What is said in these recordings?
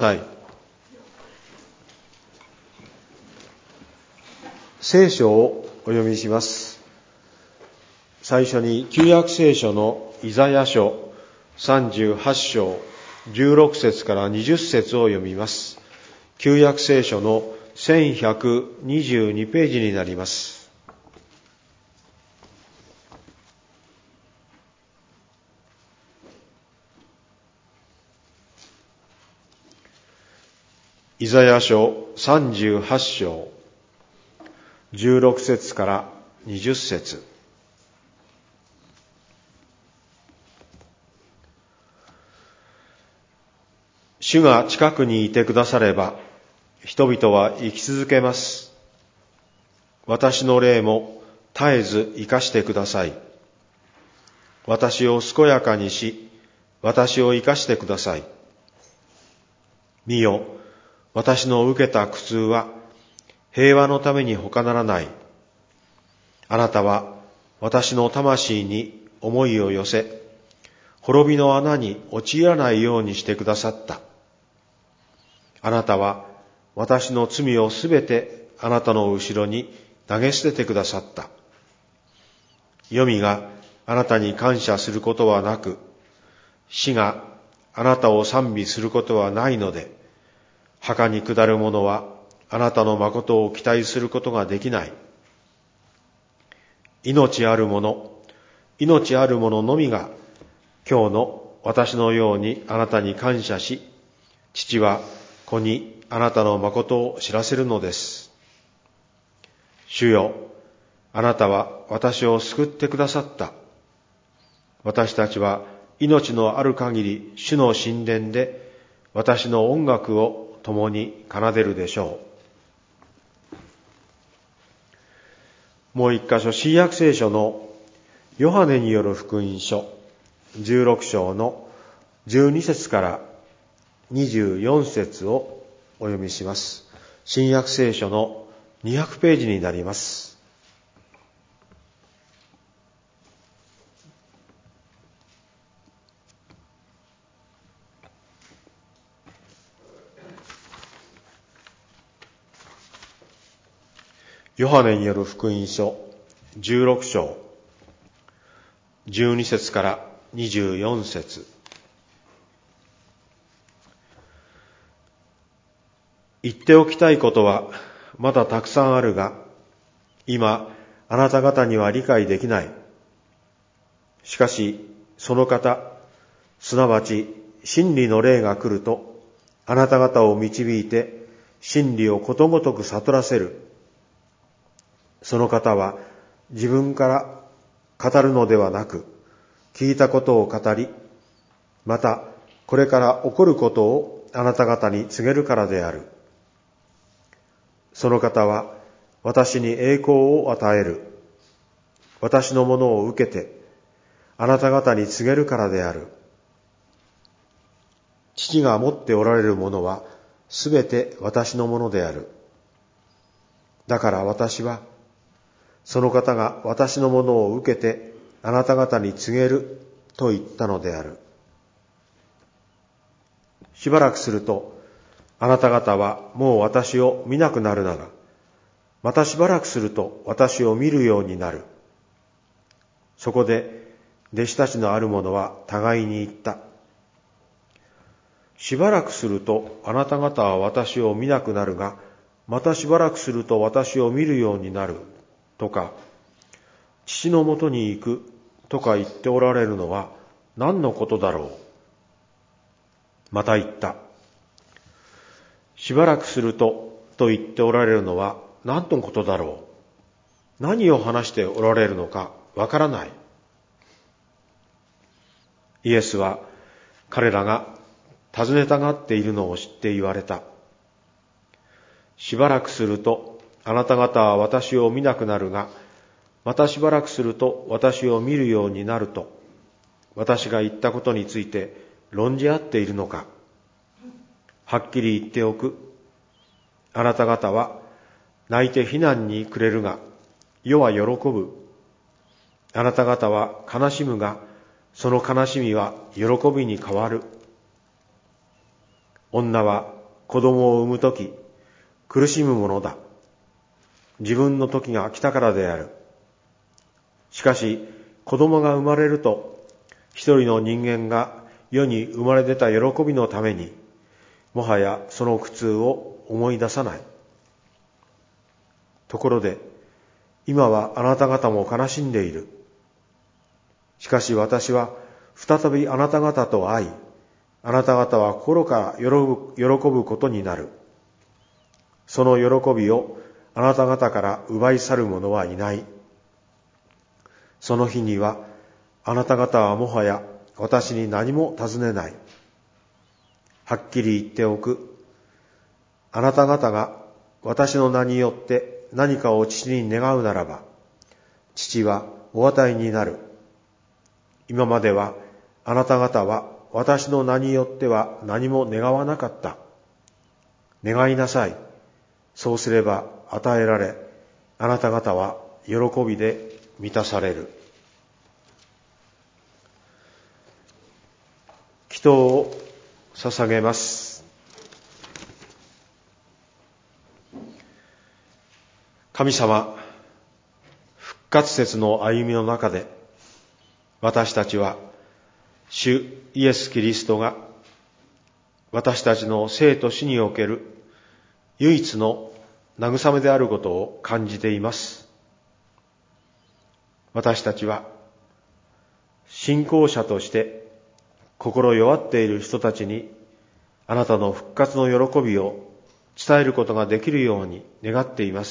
はい。聖書をお読みします。最初に旧約聖書のイザヤ書38章16節から20節を読みます。旧約聖書の1122ページになります。イザヤ書38章16節から20節。主が近くにいてくだされば、人々は生き続けます。私の霊も絶えず生かしてください。私を健やかにし、私を生かしてください。見よ、私の受けた苦痛は平和のために他ならない。あなたは私の魂に思いを寄せ、滅びの穴に陥らないようにしてくださった。あなたは私の罪をすべてあなたの後ろに投げ捨ててくださった。黄泉があなたに感謝することはなく、死があなたを賛美することはないので、墓に下る者はあなたの誠を期待することができない。命ある者のみが今日の私のようにあなたに感謝し、父は子にあなたの誠を知らせるのです。主よ、あなたは私を救ってくださった。私たちは命のある限り主の神殿で私の音楽を共に奏でるでしょう。もう一箇所、新約聖書のヨハネによる福音書16章の12節から24節をお読みします。新約聖書の200ページになります。ヨハネによる福音書16章12節から24節。言っておきたいことはまだたくさんあるが、今あなた方には理解できない。しかしその方、すなわち真理の霊が来ると、あなた方を導いて真理をことごとく悟らせる。その方は自分から語るのではなく、聞いたことを語り、またこれから起こることをあなた方に告げるからである。その方は私に栄光を与える。私のものを受けてあなた方に告げるからである。父が持っておられるものはすべて私のものである。だから私はその方が私のものを受けてあなた方に告げると言ったのである。しばらくするとあなた方はもう私を見なくなるなら、またしばらくすると私を見るようになる。そこで弟子たちのある者は互いに言った。しばらくするとあなた方は私を見なくなるが、またしばらくすると私を見るようになるとか、父のもとに行くとか言っておられるのは何のことだろう。また言った。しばらくすると言っておられるのは何のことだろう。何を話しておられるのかわからない。イエスは彼らが尋ねたがっているのを知って言われた。しばらくするとあなた方は私を見なくなるが、またしばらくすると私を見るようになると、私が言ったことについて論じ合っているのか。はっきり言っておく。あなた方は泣いて非難に暮れるが、世は喜ぶ。あなた方は悲しむが、その悲しみは喜びに変わる。 女は子供を産むとき苦しむものだ。自分の時が来たからである。しかし子供が生まれると、一人の人間が世に生まれ出た喜びのために、もはやその苦痛を思い出さない。ところで、今はあなた方も悲しんでいる。しかし私は再びあなた方と会い、あなた方は心から喜ぶことになる。その喜びをあなた方から奪い去る者はいない。その日にはあなた方はもはや私に何も尋ねない。はっきり言っておく。あなた方が私の名によって何かを父に願うならば、父はお与えになる。今まではあなた方は私の名によっては何も願わなかった。願いなさい。そうすれば与えられ、あなた方は喜びで満たされる。祈祷を捧げます。神様、復活節の歩みの中で、私たちは主イエス・キリストが私たちの生と死における唯一の慰めであることを感じています。私たちは信仰者として心弱っている人たちにあなたの復活の喜びを伝えることができるように願っています。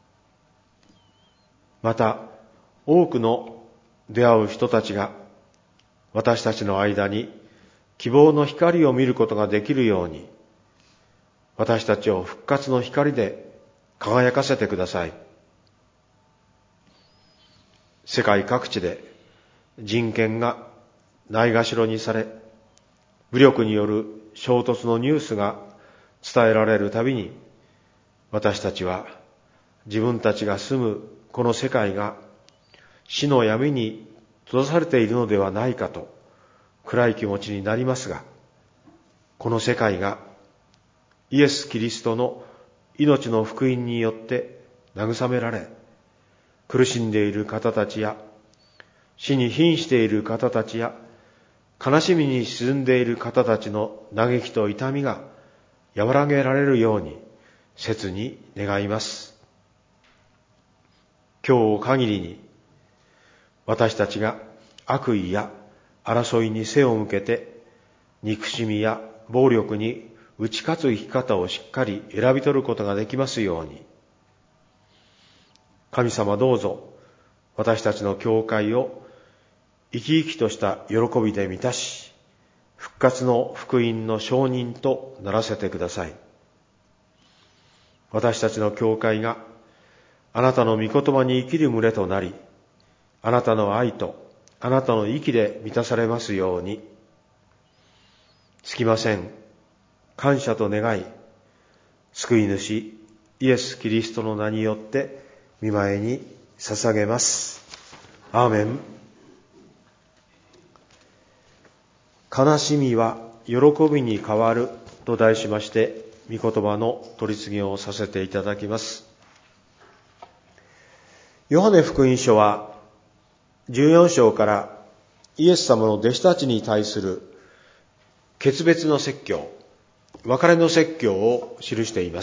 また多くの出会う人たちが私たちの間に希望の光を見ることができるように、私たちを復活の光で輝かせてください。世界各地で人権がないがしろにされ、武力による衝突のニュースが伝えられるたびに、私たちは自分たちが住むこの世界が死の闇に閉ざされているのではないかと暗い気持ちになりますが、この世界がイエス・キリストの命の福音によって慰められ、苦しんでいる方たちや死に瀕している方たちや悲しみに沈んでいる方たちの嘆きと痛みが和らげられるように切に願います。今日を限りに私たちが悪意や争いに背を向けて憎しみや暴力に打ち勝つ生き方をしっかり選び取ることができますように、神様どうぞ私たちの教会を生き生きとした喜びで満たし、復活の福音の証人とならせてください。私たちの教会があなたの御言葉に生きる群れとなり、あなたの愛とあなたの息で満たされますように。つきません。感謝と願い、救い主イエス・キリストの名によって御前に捧げます。アーメン。悲しみは喜びに変わると題しまして、御言葉の取り次ぎをさせていただきます。ヨハネ福音書は14章からイエス様の弟子たちに対する決別の説教、別れの説教を記しています。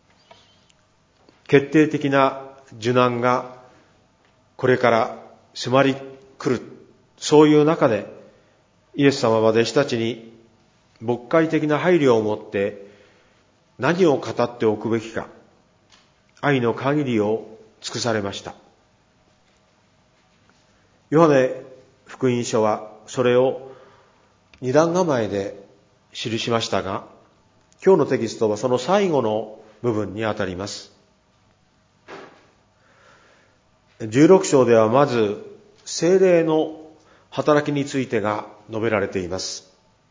決定的な受難がこれから迫り来る、そういう中でイエス様は弟子たちに牧会的な配慮を持って何を語っておくべきか、愛の限りを尽くされました。ヨハネ福音書はそれを二段構えで記しましたが、今日のテキストはその最後の部分にあたります。16章ではまず聖霊の働きについてが述べられています。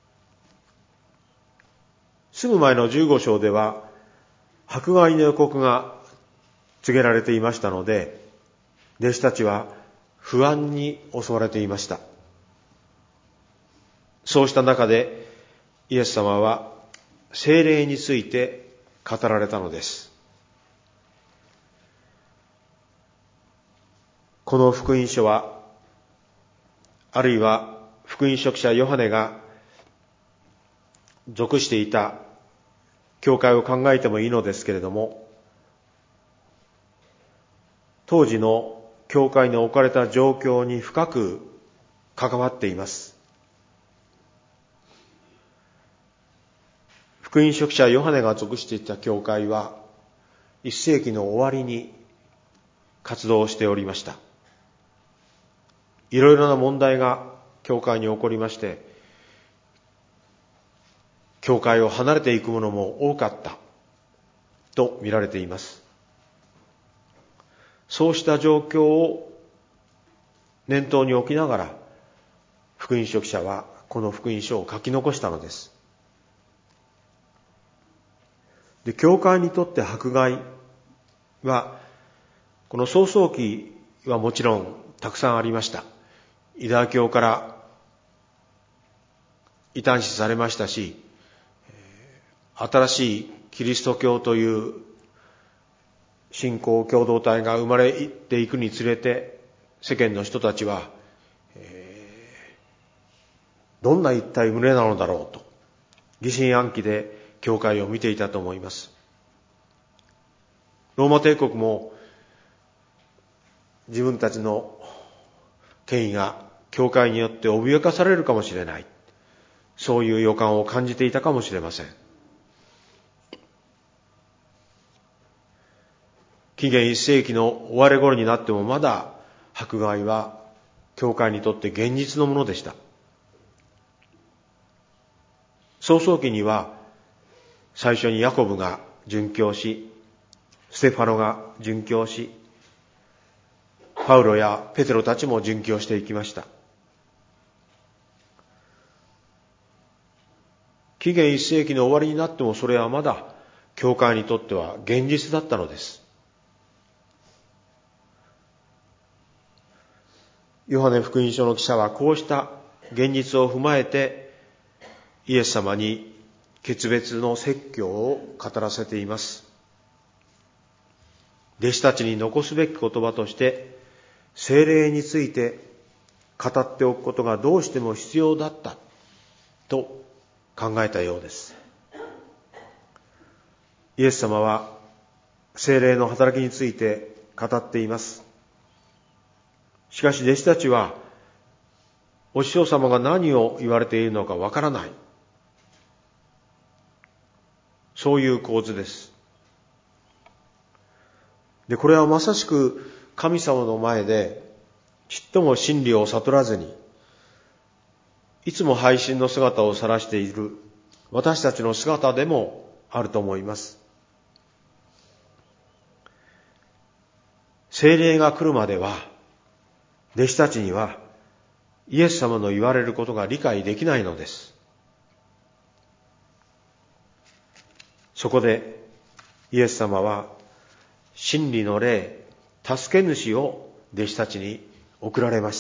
すぐ前の15章では迫害の予告が告げられていましたので、弟子たちは不安に襲われていました。そうした中でイエス様は聖霊について語られたのです。この福音書は、あるいは福音書記者ヨハネが属していた教会を考えてもいいのですけれども、当時の教会に置かれた状況に深く関わっています。福音書記者ヨハネが属していた教会は1世紀の終わりに活動しておりました。いろいろな問題が教会に起こりまして、教会を離れていく者も多かったと見られています。そうした状況を念頭に置きながら、福音書記者はこの福音書を書き残したのです。で、教会にとって迫害は、この創創期はもちろんたくさんありました。ユダヤ教から異端視されましたし、新しいキリスト教という信仰共同体が生まれていくにつれて、世間の人たちは、どんな一体群れなのだろうと疑心暗鬼で教会を見ていたと思います。ローマ帝国も自分たちの権威が教会によって脅かされるかもしれない、そういう予感を感じていたかもしれません。紀元1世紀の終わり頃になってもまだ迫害は教会にとって現実のものでした。創創期には最初にヤコブが殉教し、ステファノが殉教し、パウロやペテロたちも殉教していきました。紀元1世紀の終わりになってもそれはまだ教会にとっては現実だったのです。ヨハネ福音書の記者はこうした現実を踏まえてイエス様に決別の説教を語らせています。弟子たちに残すべき言葉として聖霊について語っておくことがどうしても必要だったと考えたようです。イエス様は聖霊の働きについて語っています。しかし弟子たちはお師匠様が何を言われているのかわからない、そういう構図です。で、これはまさしく神様の前でちっとも真理を悟らずにいつも背信の姿を晒している私たちの姿でもあると思います。聖霊が来るまでは弟子たちにはイエス様の言われることが理解できないのです。そこでイエス様は真理の霊、助け主を弟子たちに送られました。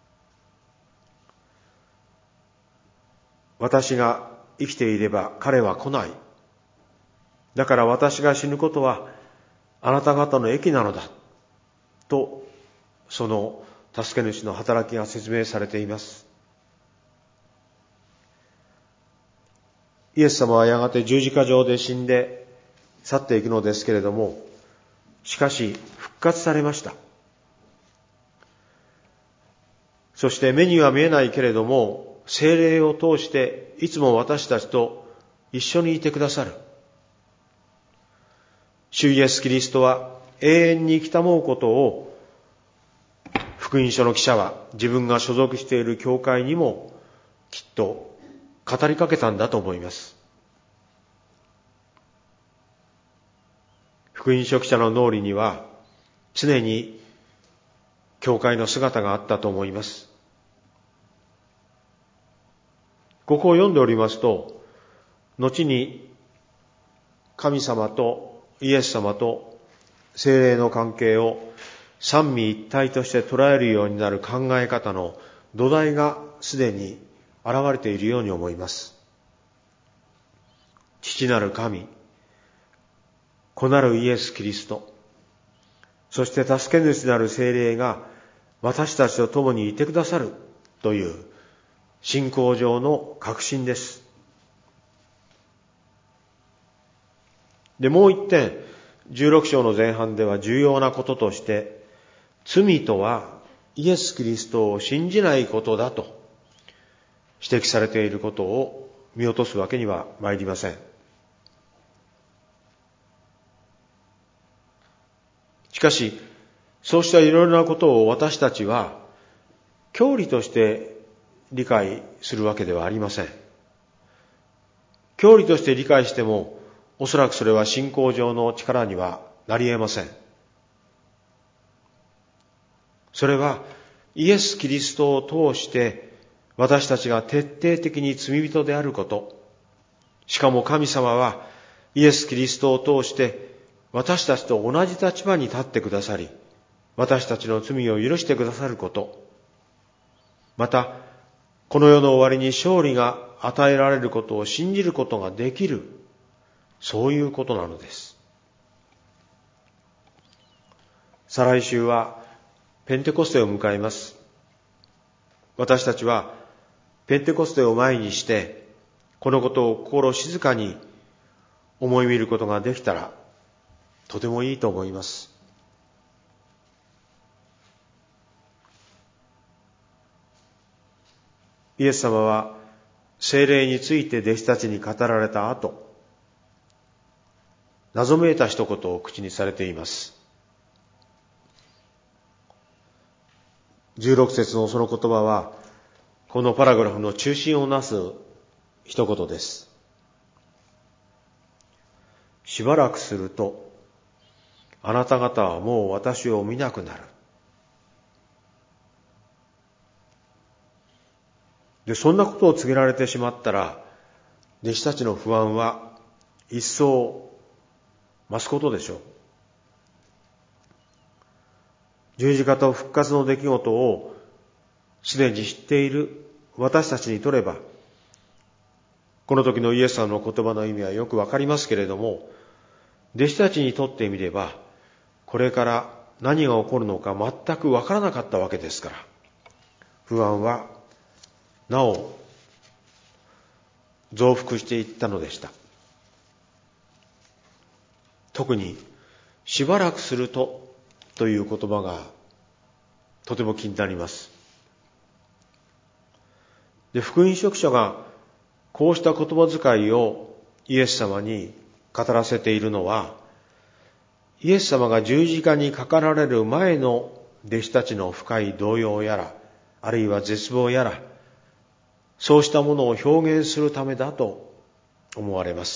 私が生きていれば彼は来ない。だから私が死ぬことはあなた方の益なのだ。と、その助け主の働きが説明されています。イエス様はやがて十字架上で死んで去っていくのですけれども、しかし復活されました。そして目には見えないけれども、聖霊を通していつも私たちと一緒にいてくださる。主イエスキリストは永遠に生きたもうことを、福音書の記者は自分が所属している教会にもきっと語りかけたんだと思います。福音書記者の脳裏には常に教会の姿があったと思います。ここを読んでおりますと、後に神様とイエス様と聖霊の関係を三位一体として捉えるようになる考え方の土台がすでに現れているように思います。 父なる神、子なるイエス・キリスト、そして助け主なる聖霊が私たちと共にいてくださるという信仰上の確信です。で、もう一点、16章の前半では重要なこととして、罪とはイエス・キリストを信じないことだと指摘されていることを見落とすわけには参りません。しかし、そうしたいろいろなことを私たちは教理として理解するわけではありません。教理として理解しても、おそらくそれは信仰上の力にはなり得ません。それはイエス・キリストを通して私たちが徹底的に罪人であること、しかも神様はイエス・キリストを通して私たちと同じ立場に立ってくださり、私たちの罪を許してくださること、またこの世の終わりに勝利が与えられることを信じることができる、そういうことなのです。再来週はペンテコステを迎えます。私たちはペンテコステを前にしてこのことを心静かに思い見ることができたらとてもいいと思います。イエス様は聖霊について弟子たちに語られた後、謎めいた一言を口にされています。16節のその言葉は、このパラグラフの中心をなす一言です。しばらくすると、あなた方はもう私を見なくなる。で、そんなことを告げられてしまったら、弟子たちの不安は一層増すことでしょう。十字架と復活の出来事をすでに知っている私たちにとれば、この時のイエス様の言葉の意味はよくわかりますけれども、弟子たちにとってみれば、これから何が起こるのか全くわからなかったわけですから、不安はなお増幅していったのでした。特にしばらくするとという言葉がとても気になります。で、福音書記者がこうした言葉遣いをイエス様に語らせているのは、イエス様が十字架にかかられる前の弟子たちの深い動揺やら、あるいは絶望やら、そうしたものを表現するためだと思われます。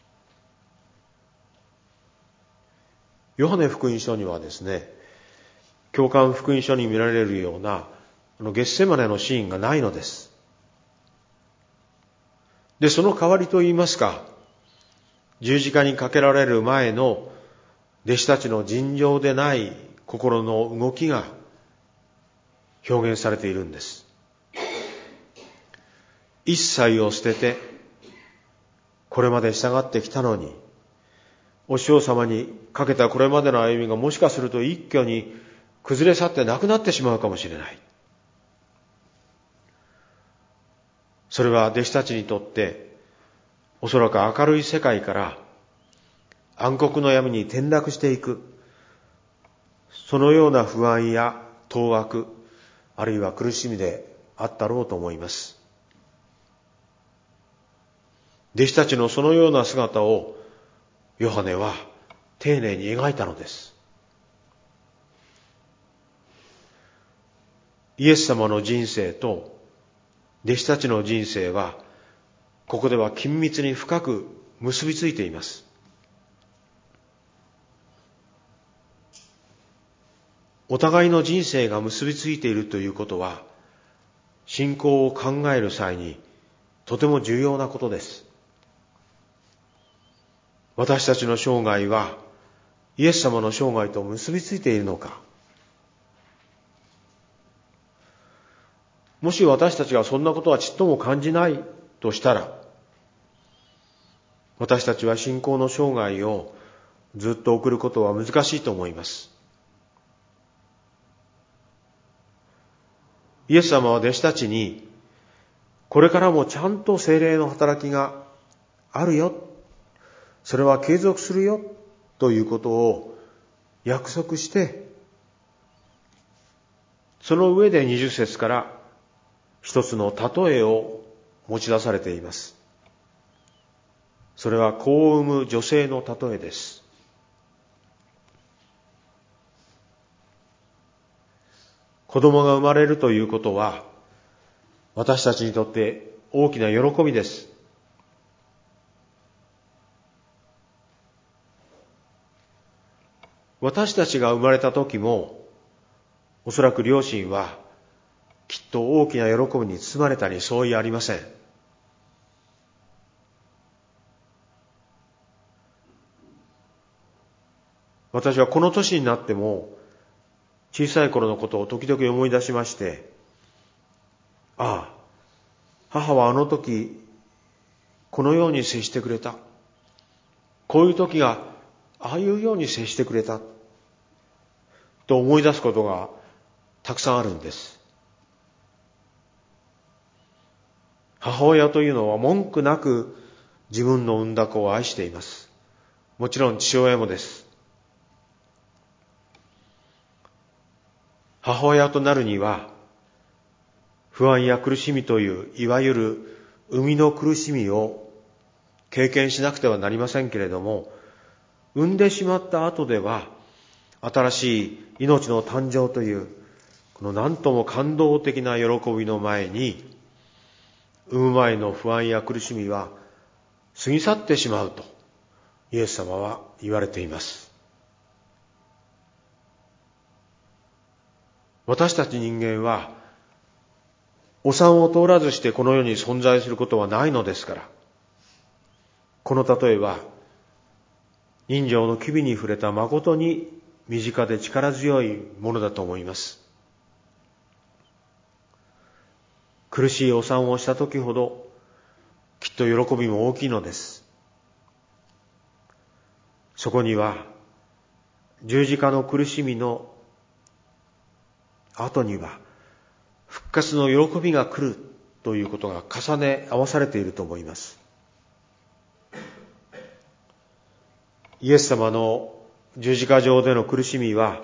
ヨハネ福音書にはですね、教会福音書に見られるようなゲッセマネのシーンがないのです。で、その代わりといいますか、十字架にかけられる前の弟子たちの尋常でない心の動きが表現されているんです。一切を捨ててこれまで従ってきたのに、お師様にかけたこれまでの歩みがもしかすると一挙に崩れ去ってなくなってしまうかもしれない。それは弟子たちにとっておそらく明るい世界から暗黒の闇に転落していく、そのような不安や当惑、あるいは苦しみであったろうと思います。弟子たちのそのような姿をヨハネは丁寧に描いたのです。イエス様の人生と弟子たちの人生は、ここでは緊密に深く結びついています。お互いの人生が結びついているということは、信仰を考える際にとても重要なことです。私たちの生涯はイエス様の生涯と結びついているのか。もし私たちがそんなことはちっとも感じないとしたら、 私たちは信仰の生涯をずっと送ることは難しいと思います。イエス様は弟子たちに、これからもちゃんと聖霊の働きがあるよ、それは継続するよということを約束して、その上で20節から一つの例えを持ち出されています。それは子を産む女性の例えです。子供が生まれるということは、私たちにとって大きな喜びです。私たちが生まれた時も、おそらく両親はきっと大きな喜びに包まれたに相違ありません。私はこの年になっても小さい頃のことを時々思い出しまして、ああ、母はあの時このように接してくれた。こういう時がああいうように接してくれた。と思い出すことがたくさんあるんです。母親というのは文句なく自分の産んだ子を愛しています。もちろん父親もです。母親となるには不安や苦しみといういわゆる生みの苦しみを経験しなくてはなりませんけれども、産んでしまった後では新しい命の誕生というこの何とも感動的な喜びの前に、産む前の不安や苦しみは過ぎ去ってしまうとイエス様は言われています。私たち人間はお産を通らずしてこの世に存在することはないのですから、この例えは人情の機微に触れた誠に身近で力強いものだと思います。苦しいお産をした時ほどきっと喜びも大きいのです。そこには十字架の苦しみの後には復活の喜びが来るということが重ね合わされていると思います。イエス様の十字架上での苦しみは、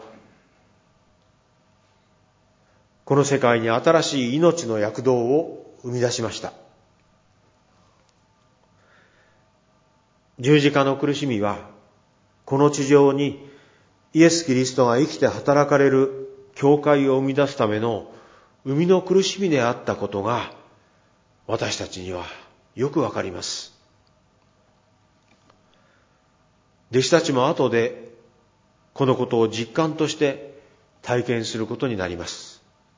この世界に新しい命の躍動を生み出しました。十字架の苦しみは、この地上にイエス・キリストが生きて働かれる教会を生み出すための生みの苦しみであったことが、私たちにはよくわかります。弟子たちも後でこのことを実感として体験することになります。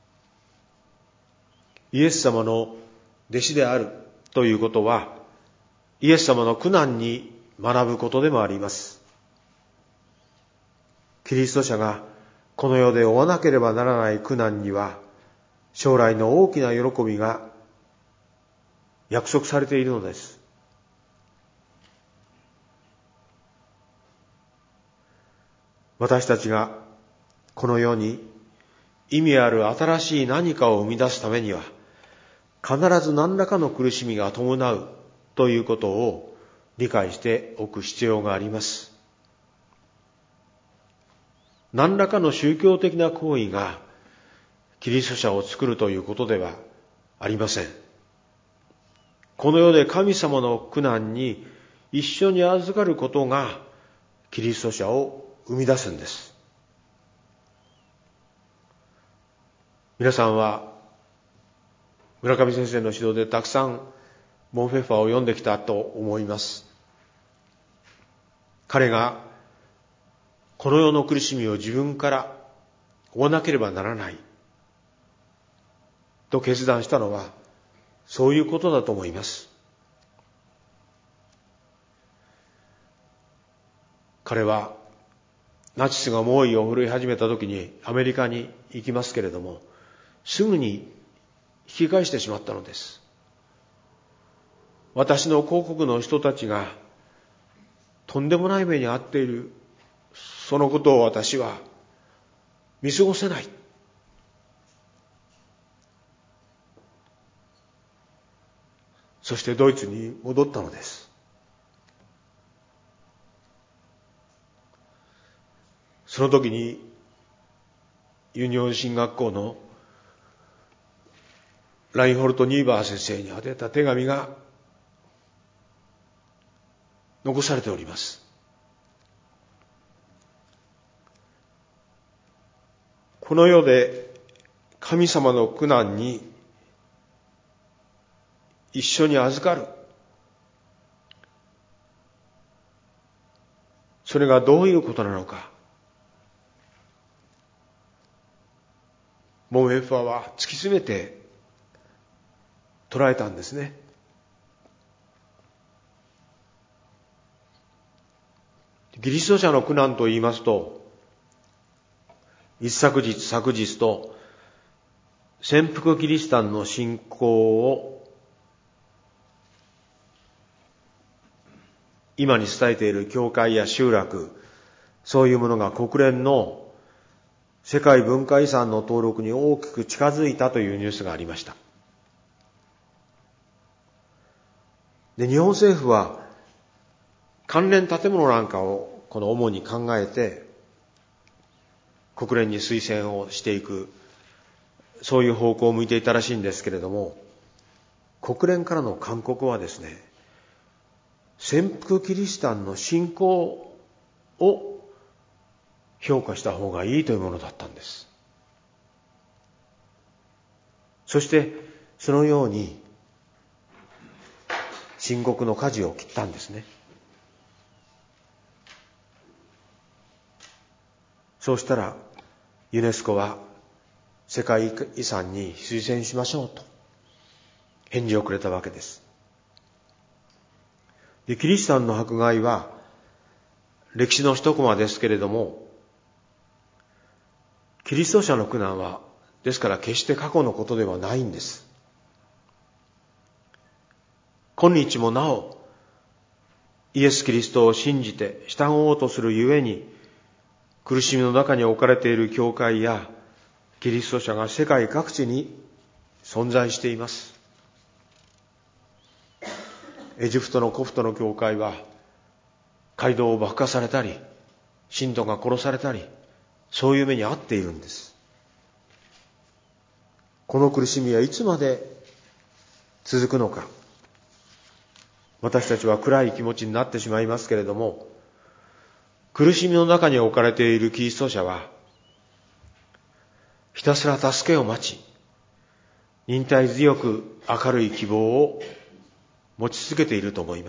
イエス様の弟子であるということは、イエス様の苦難に学ぶことでもあります。キリスト者がこの世で負わなければならない苦難には、将来の大きな喜びが約束されているのです。私たちがこの世に意味ある新しい何かを生み出すためには、必ず何らかの苦しみが伴うということを理解しておく必要があります。何らかの宗教的な行為がキリスト者を作るということではありません。この世で神様の苦難に一緒に預かることがキリスト者を生み出すんです。皆さんは村上先生の指導でたくさんボンフェッファーを読んできたと思います。彼がこの世の苦しみを自分から負わなければならないと決断したのはそういうことだと思います。彼はナチスが猛威を振るい始めた時にアメリカに行きますけれども、すぐに引き返してしまったのです。私の皇国の人たちがとんでもない目に遭っている、そのことを私は見過ごせない。そしてドイツに戻ったのです。その時にユニオン神学校のラインホルト・ニーバー先生に宛てた手紙が残されております。この世で神様の苦難に一緒に預かる。それがどういうことなのか。ボンヘッファーは突き詰めて捉えたんですね。キリスト者の苦難と言いますと、一昨日と潜伏キリシタンの信仰を今に伝えている教会や集落、そういうものが国連の世界文化遺産の登録に大きく近づいたというニュースがありました。で、日本政府は関連建物なんかを主に考えて国連に推薦をしていく、そういう方向を向いていたらしいんですけれども、国連からの勧告はですね、潜伏キリシタンの信仰を評価した方がいいというものだったんです。そしてそのように申告の舵を切ったんですね。そうしたらユネスコは世界遺産に推薦しましょうと返事をくれたわけです。で、キリシタンの迫害は歴史の一コマですけれども、キリスト者の苦難はですから決して過去のことではないんです。今日もなおイエス・キリストを信じて従おうとするゆえに、苦しみの中に置かれている教会やキリスト者が世界各地に存在しています。エジプトのコプトの教会は街道を爆破されたり、信徒が殺されたり、そういう目に遭っているんです。この苦しみはいつまで続くのか。私たちは暗い気持ちになってしまいますけれども、苦しみの中に置かれているキリスト者はひたすら助けを待ち、忍耐強く明るい希望を持ち続けていると思います。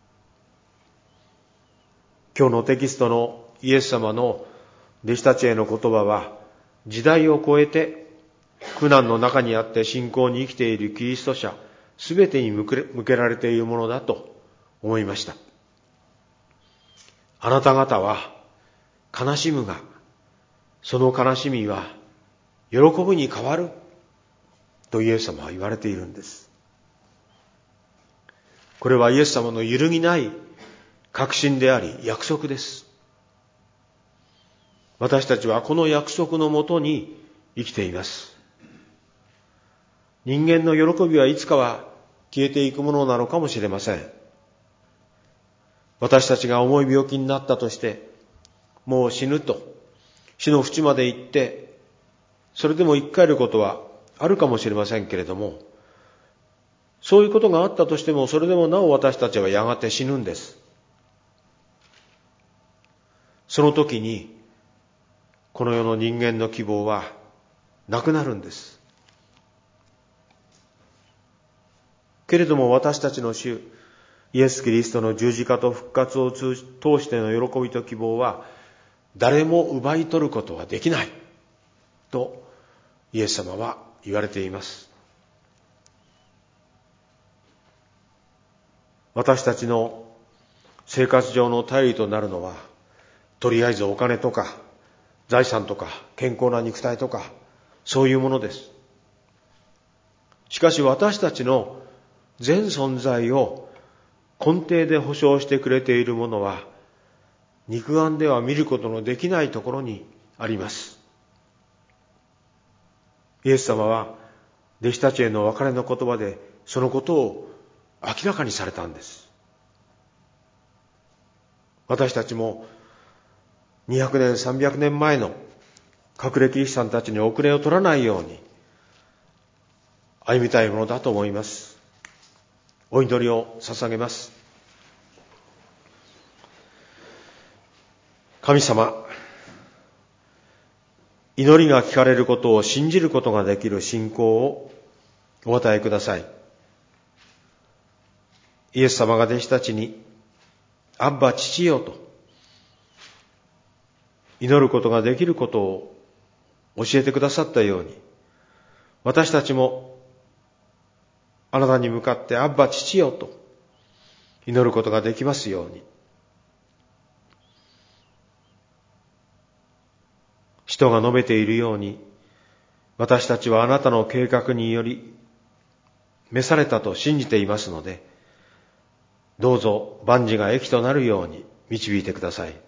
今日のテキストのイエス様の弟子たちへの言葉は、時代を超えて苦難の中にあって信仰に生きているキリスト者すべてに向けられているものだと思いました。あなた方は悲しむが、その悲しみは喜ぶに変わるとイエス様は言われているんです。これはイエス様の揺るぎない確信であり約束です。私たちはこの約束のもとに生きています。人間の喜びはいつかは消えていくものなのかもしれません。私たちが重い病気になったとして、もう死ぬと死の淵まで行って、それでも生き返ることはあるかもしれませんけれども、そういうことがあったとしても、それでもなお私たちはやがて死ぬんです。その時にこの世の人間の希望はなくなるんです。けれども私たちの主イエス・キリストの十字架と復活を通しての喜びと希望は誰も奪い取ることはできないとイエス様は言われています。私たちの生活上の頼りとなるのは、とりあえずお金とか財産とか健康な肉体とか、そういうものです。しかし私たちの全存在を根底で保証してくれているものは、肉眼では見ることのできないところにあります。イエス様は弟子たちへの別れの言葉でそのことを明らかにされたんです。私たちも200年300年前の隠れキリシタンたちに遅れを取らないように歩みたいものだと思います。お祈りを捧げます。神様、祈りが聞かれることを信じることができる信仰をお与えください。イエス様が弟子たちに、アッバ父よと祈ることができることを教えてくださったように、私たちもあなたに向かってアッバ父よと祈ることができますように。使徒が述べているように、私たちはあなたの計画により召されたと信じていますので、どうぞ万事が益となるように導いてください。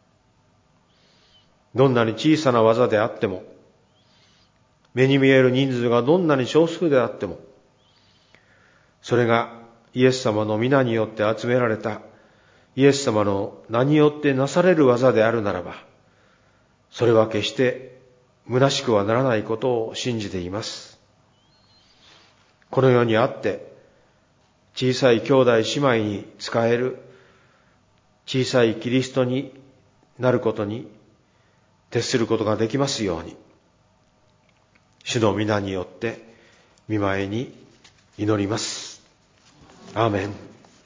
どんなに小さな技であっても、目に見える人数がどんなに少数であっても、それがイエス様の皆によって集められたイエス様の名によってなされる技であるならば、それは決して虚しくはならないことを信じています。この世にあって小さい兄弟姉妹に仕える小さいキリストになることに徹することができますように、主の皆によって御前に祈ります。アーメン。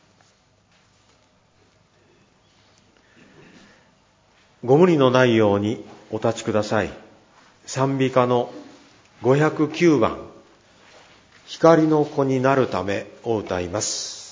ご無理のないようにお立ちください。賛美歌の509番、光の子になるためを歌います。